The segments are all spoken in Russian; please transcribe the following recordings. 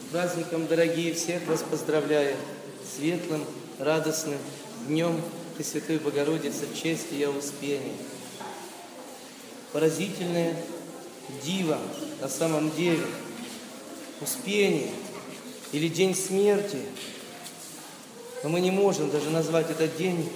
праздником, дорогие, всех вас поздравляю. Светлым, радостным днем Пресвятой Богородицы, чести и Успения. Поразительное диво на самом деле. Успение или день смерти. Но мы не можем даже назвать этот день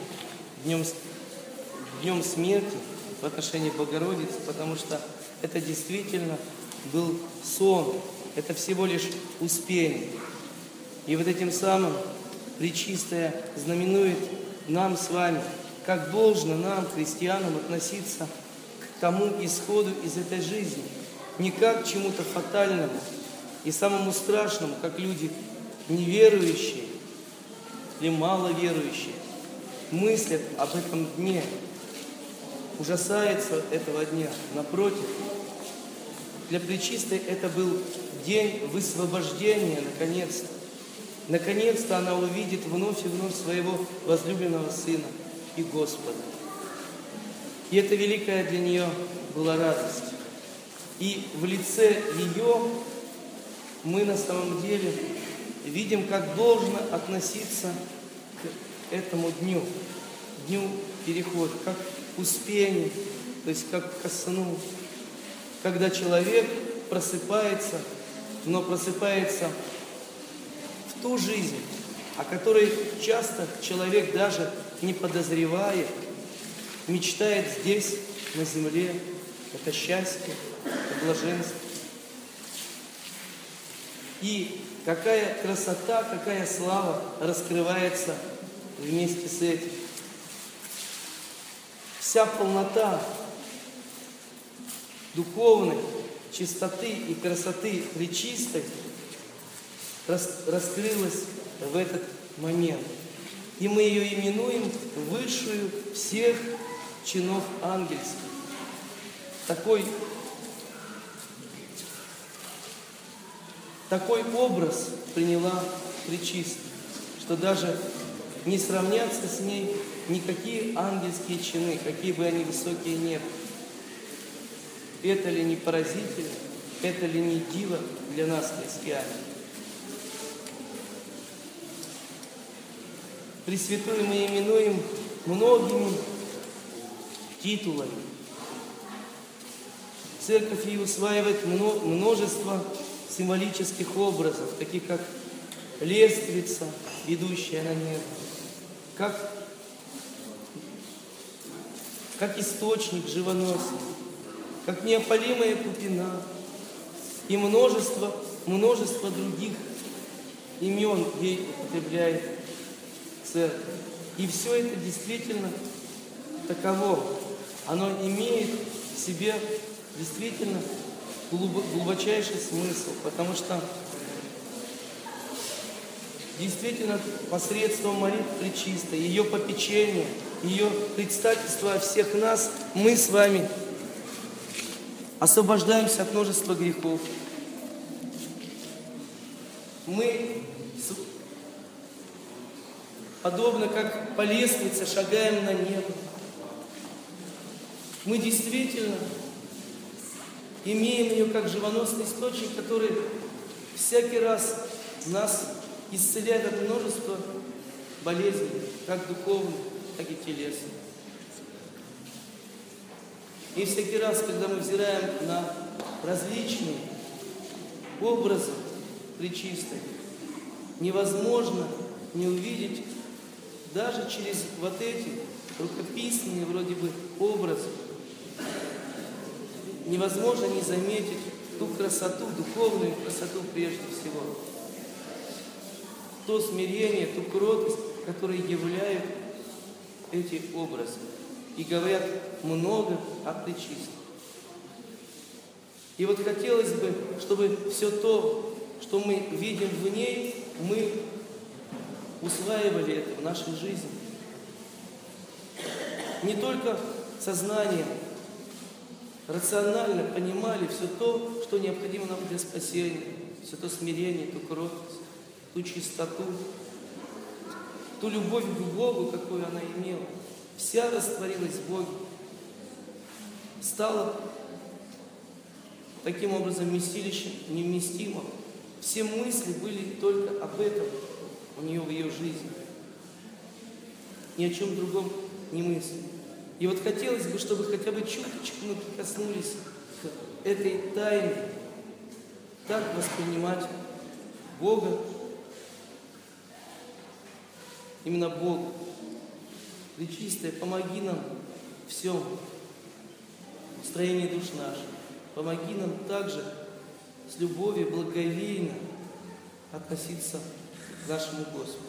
днем смерти в отношении Богородицы, потому что это действительно был сон, это всего лишь Успение. И вот этим самым Пречистая знаменует нам с вами, как должно нам, христианам, относиться к тому исходу из этой жизни. Не как к чему-то фатальному и самому страшному, как люди неверующие или маловерующие мыслят об этом дне, ужасаются этого дня. Напротив, для Пречистой это был день высвобождения, наконец-то. Наконец-то она увидит вновь и вновь своего возлюбленного Сына и Господа. И это великая для нее была радость. И в лице ее мы на самом деле видим, как должно относиться к этому дню перехода, как к успению, то есть как ко сну, когда человек просыпается, но просыпается в ту жизнь, о которой часто человек даже не подозревает, мечтает здесь, на земле. Это счастье, это блаженство. И какая красота, какая слава раскрывается вместе с этим. Вся полнота духовной чистоты и красоты Пречистой раскрылась в этот момент. И мы ее именуем высшую всех чинов ангельских. Такой образ приняла Пречистая, что даже не сравнятся с ней никакие ангельские чины, какие бы они высокие ни были. Это ли не поразительно, это ли не диво для нас, христиан? Пресвятую мы именуем многими титулами. Церковь ее усваивает множество символических образов, таких как лестница, ведущая на небо, как источник живоносный, как неопалимая купина и множество других имен ей употребляет церковь. И все это действительно таково. Оно имеет в себе действительно глубочайший смысл, потому что действительно посредством молитв Пречистой, ее попечения, ее предстательства о всех нас, мы с вами освобождаемся от множества грехов. Мы, подобно как по лестнице, шагаем на небо. Мы действительно имеем ее как живоносный источник, который всякий раз нас исцеляет от множества болезней, как духовных, так и телесных. И всякий раз, когда мы взираем на различные образы Пречистой, невозможно не увидеть даже через вот эти рукописные вроде бы образы, невозможно не заметить ту красоту, духовную красоту прежде всего. То смирение, ту кротость, которые являют эти образы и говорят много о Пречистой. И вот хотелось бы, чтобы все то, что мы видим в ней, мы усваивали это в нашей жизни. Не только сознанием, рационально понимали все то, что необходимо нам для спасения, все то смирение, ту кротость, ту чистоту, ту любовь к Богу, какую она имела. Вся растворилась в Боге, стала таким образом вместилищем невместимого все мысли были только об этом у нее в ее жизни. Ни о чем другом не мысли. И вот хотелось бы, чтобы хотя бы чуточку мы прикоснулись к этой тайне, так воспринимать Бога, именно Бога. Пречистая, помоги нам в всем, в строении душ наших. Помоги нам также с любовью, благоговейно относиться к нашему Господу.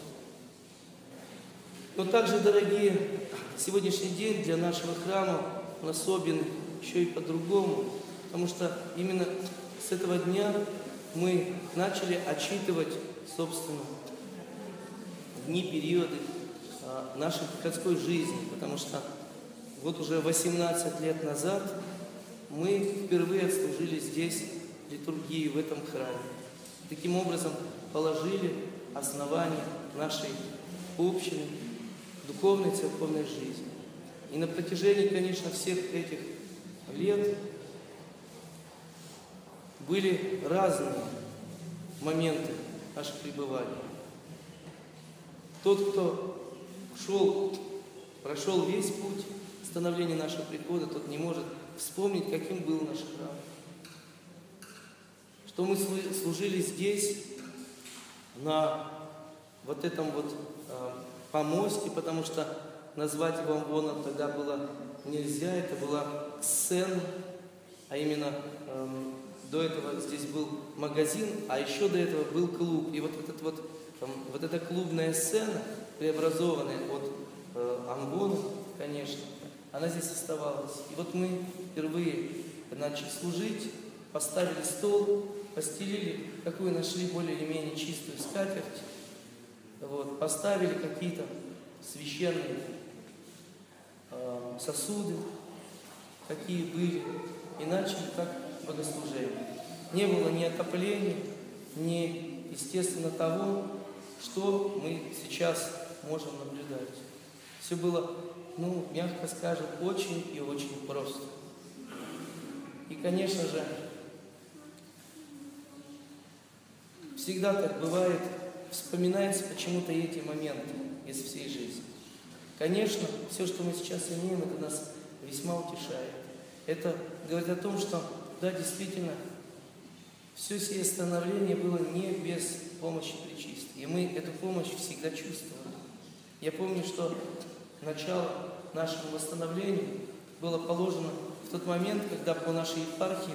Но также, дорогие, сегодняшний день для нашего храма он особенный еще и по-другому, потому что именно с этого дня мы начали отчитывать, собственно, дни, периоды нашей приходской жизни, потому что вот уже 18 лет назад мы впервые отслужили здесь литургию, в этом храме. Таким образом положили основание нашей общины, духовной церковной жизни. И на протяжении, конечно, всех этих лет были разные моменты нашего пребывания. Тот, кто прошел весь путь становления нашего прихода, тот не может вспомнить, каким был наш храм. Что мы служили здесь, на вот этом вот помосте, потому что назвать его амвоном тогда было нельзя, это была сцена, а именно до этого здесь был магазин, а еще до этого был клуб. И вот эта клубная сцена, преобразованная от амвона, конечно, она здесь оставалась. И вот мы впервые начали служить, поставили стол, постелили, какую нашли более или менее чистую скатерть, вот, поставили какие-то священные сосуды, какие были, и начали как богослужение. Не было ни отопления, ни, естественно, того, что мы сейчас можем наблюдать. Все было, мягко скажем, очень и очень просто. И, конечно же, всегда так бывает, вспоминается почему-то эти моменты из всей жизни. Конечно, все, что мы сейчас имеем, это нас весьма утешает. Это говорит о том, что, да, действительно, все сие становление было не без помощи Пречистой. И мы эту помощь всегда чувствовали. Я помню, что начало нашему восстановлению было положено в тот момент, когда по нашей епархии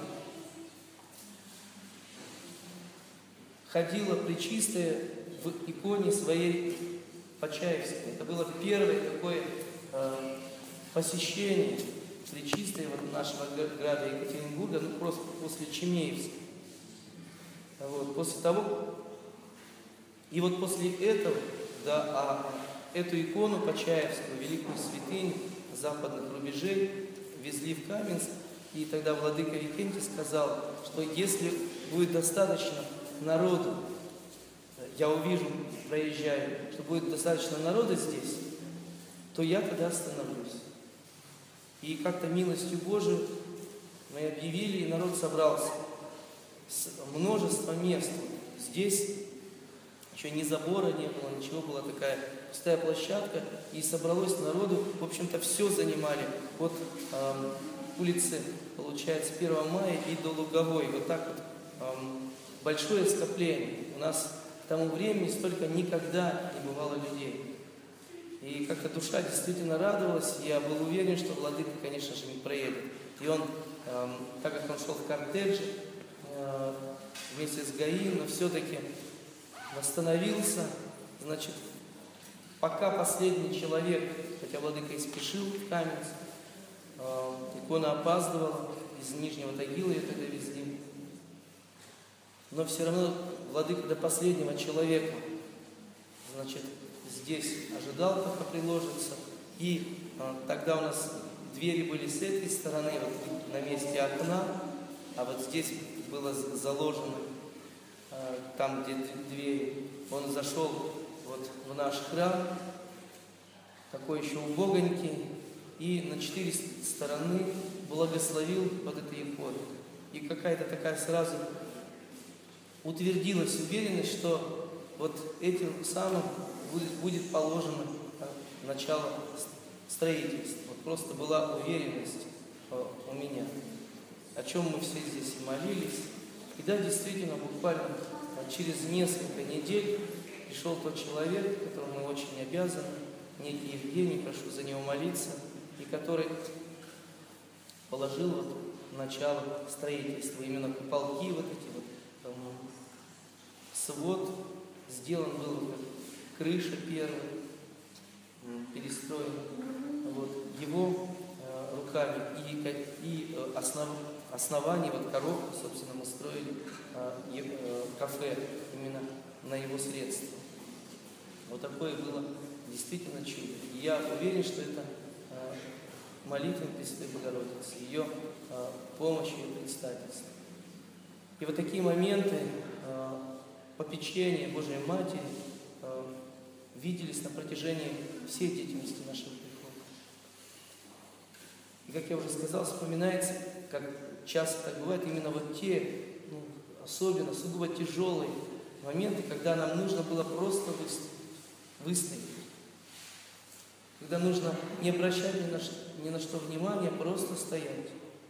ходила Пречистая в иконе своей Почаевской. Это было первое такое посещение Пречистой нашего града Екатеринбурга, просто после Чемеевска. Вот, после того, и вот после этого, да, эту икону Почаевскую, великую святыню западных рубежей, везли в Каменск, и тогда владыка Викентий сказал, что если будет достаточно народу, я увижу, проезжаю, что будет достаточно народа здесь, то я тогда остановлюсь. И как-то милостью Божию мы объявили, и народ собрался с множества мест. Здесь еще ни забора не было, ничего, была такая пустая площадка, и собралось народу, в общем-то, все занимали от улицы, получается, 1 мая и до Луговой. Вот так вот большое скопление. У нас к тому времени столько никогда не бывало людей. И как-то душа действительно радовалась, я был уверен, что владыка, конечно же, не проедет. И он, так как он шел в кортеже, вместе с ГАИ, но все-таки восстановился, значит, пока последний человек, хотя владыка и спешил в Каменск, икона опаздывала, из Нижнего Тагила ее тогда везли, но все равно владыка до последнего человека, значит, здесь ожидал, пока приложится, и тогда у нас двери были с этой стороны, вот на месте окна, а вот здесь было заложено, там, где двери. Он зашел вот в наш храм, такой еще убогонький, и на 4 стороны благословил вот этой иконой. И какая-то такая сразу утвердилась уверенность, что вот этим самым будет положено начало строительства. Вот просто была уверенность у меня, о чем мы все здесь и молились. И да, действительно, буквально через несколько недель пришел тот человек, которому мы очень обязаны, некий Евгений, прошу за него молиться, и который положил вот начало строительства, именно куполки вот эти вот, свод сделан был, вот, крыша первая, перестроена, вот, его руками, и основание, вот коробку, собственно, мы строили кафе именно на его средства. Вот такое было действительно чудо. И я уверен, что это молитва Пресвятой Богородицы, ее помощь, ее предстательство. И вот такие моменты попечения Божией Матери виделись на протяжении всей деятельности нашего прихода. И, как я уже сказал, вспоминается, как часто так бывает, именно вот те, особенно сугубо тяжелые моменты, когда нам нужно было просто выстоять. Когда нужно не обращать ни на что внимания, просто стоять.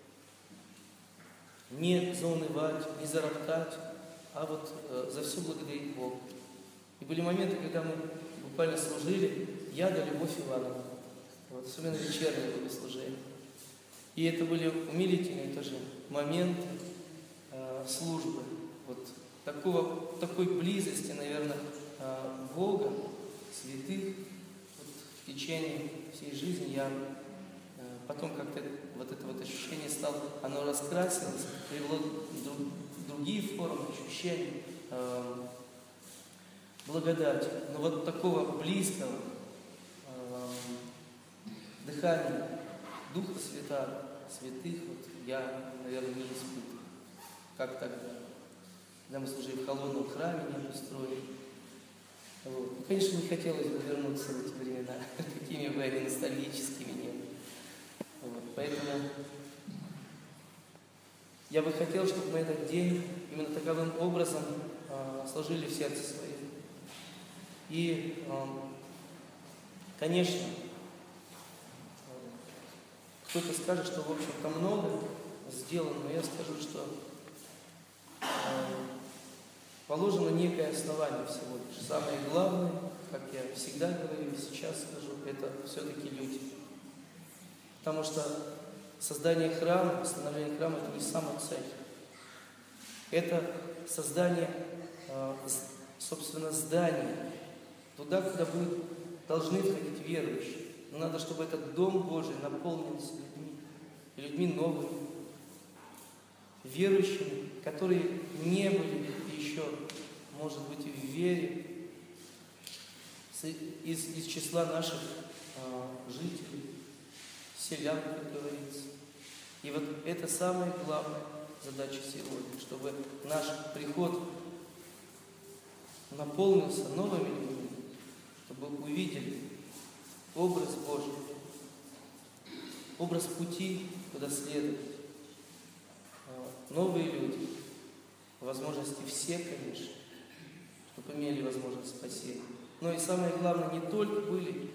Не заунывать, не зароптать, а вот за все благодарить Бога. И были моменты, когда мы буквально служили, я да Любовь Ивановна. Вот, особенно вечерние были служения. И это были умилительные тоже моменты службы. Вот такой близости, наверное, Бога, святых, вот, в течение всей жизни я потом как-то вот это вот ощущение стало, оно раскрасилось, привело другие формы ощущений, благодати. Но вот такого близкого дыхания Духа святых, вот я, наверное, не испытывал, как тогда. Когда мы служили в холодном храме, не устроили. Вот. И, конечно, не хотелось бы вернуться в эти времена, какими бы они ностальгическими не были. Вот. Поэтому я бы хотел, чтобы мы этот день именно таковым образом сложили в сердце своем. И, конечно, кто-то скажет, что, в общем-то, много сделано, но я скажу, что положено некое основание всего лишь. Самое главное, как я всегда говорю и сейчас скажу, это все-таки люди. Потому что создание храма, восстановление храма – это не самая цель. Это создание, собственно, здания, туда, куда должны входить верующие. Но надо, чтобы этот Дом Божий наполнился людьми, людьми новыми, верующими, которые не были еще, может быть, в вере, из числа наших жителей, селян, как говорится. И вот это самая главная задача сегодня, чтобы наш приход наполнился новыми людьми, чтобы увидели образ Божий, образ пути, куда следовать. Новые люди, возможности все, конечно, чтобы имели возможность спасения. Но и самое главное, не только были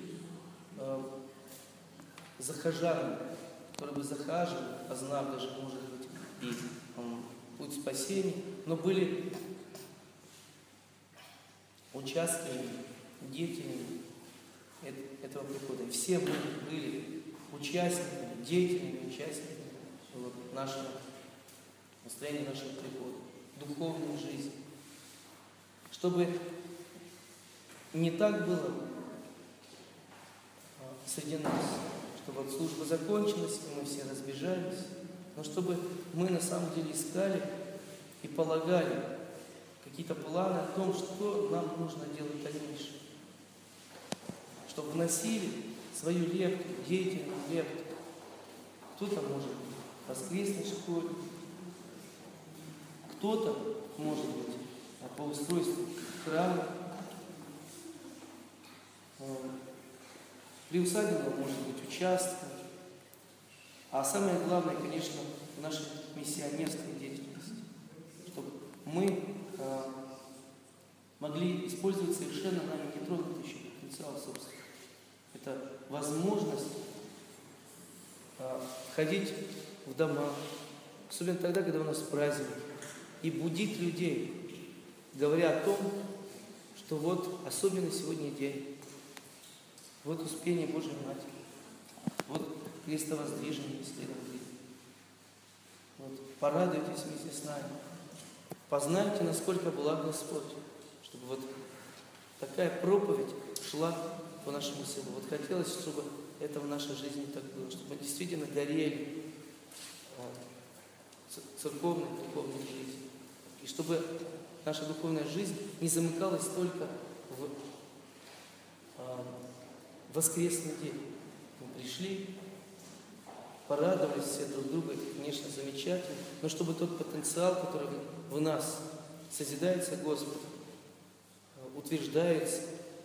захожанами, которые бы захаживали, познав даже, может быть, и путь спасения, но были участниками, деятелями этого прихода. И все мы были участниками, деятелями, участниками нашего настроения, нашего прихода, духовной жизни. Чтобы не так было среди нас, чтобы вот служба закончилась, и мы все разбежались, но чтобы мы на самом деле искали и полагали какие-то планы о том, что нам нужно делать дальше. Чтобы вносили свою лепту, деятельную лепту. Кто-то может быть в воскресной школе, кто-то может быть по устройству храма, приусадебного, может быть, участка. А самое главное, конечно, в нашей миссионерской деятельности, чтобы мы могли использовать совершенно нами нетронутый еще потенциал собственный. Это возможность ходить в дома, особенно тогда, когда у нас праздник, и будить людей, говоря о том, что вот особенно сегодня день, вот Успение Божьей Матери, вот крестовоздвижение следом жизни. Вот, порадуйтесь вместе с нами, познайте, насколько благ Господь, чтобы вот такая проповедь шла по нашему селу. Вот хотелось, чтобы это в нашей жизни так было, чтобы мы действительно горели церковной, духовной жизнью. И чтобы наша духовная жизнь не замыкалась только в воскресный день. Мы пришли, порадовались все друг друга, это, конечно, замечательно, но чтобы тот потенциал, который в нас созидается Господом, утверждается,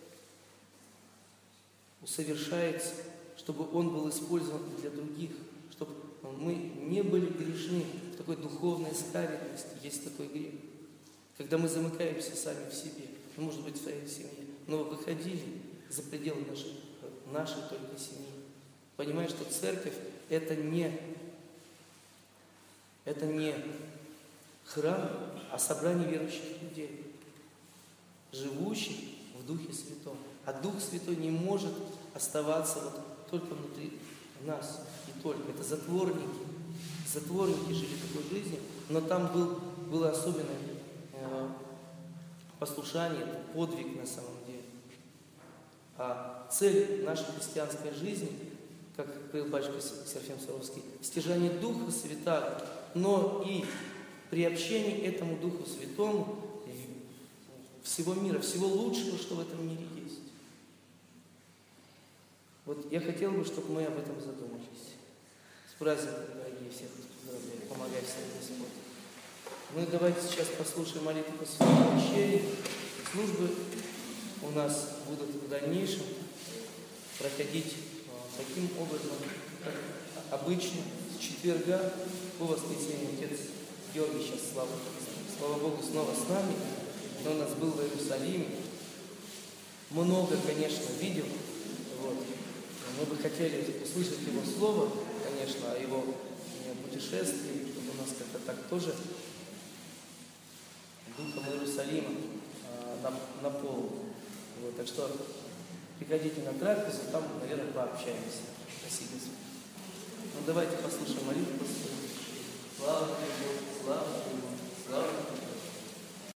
усовершается, чтобы он был использован и для других, чтобы мы не были грешны в такой духовной скаридности. Есть такой грех, когда мы замыкаемся сами в себе, ну, может быть, в своей семье, но выходили за пределы нашей только семьи, понимая, что церковь – это не храм, а собрание верующих людей, живущих в Духе Святом. А Дух Святой не может оставаться вот только внутри нас, и только. Это затворники. Затворники жили такой жизнью, но там было особенное послушание, это подвиг на самом деле. А цель нашей христианской жизни, как говорил батюшка Серафим Саровский, стяжание Духа Святаго, но и приобщение этому Духу Святому всего мира, всего лучшего, что в этом мире есть. Вот я хотел бы, чтобы мы об этом задумались. С праздником, дорогие, всех вас поздравляю. Помогай всем, Господь. Мы давайте сейчас послушаем молитву по святому вечере. Службы у нас будут в дальнейшем проходить таким образом, как обычно, с четверга по воскресенье. Отец Георгий сейчас, слава Богу, снова с нами. Он у нас был в Иерусалиме. Много, конечно, видел. Вот. Мы бы хотели услышать его слово, конечно, о его путешествии, чтобы у нас как-то так тоже духом Иерусалима наполнен. Вот. Так что приходите на трапезу, там, наверное, пообщаемся. Спасибо. Ну давайте послушаем молитву. Слава